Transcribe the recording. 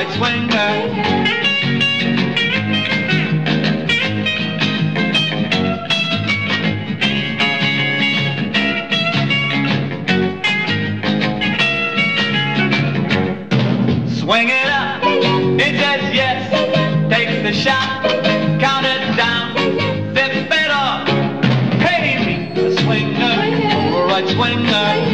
right swinger. Swing it up, it says yes, take the shot, count it down, flip it off. Hey, me, a swinger, right swinger.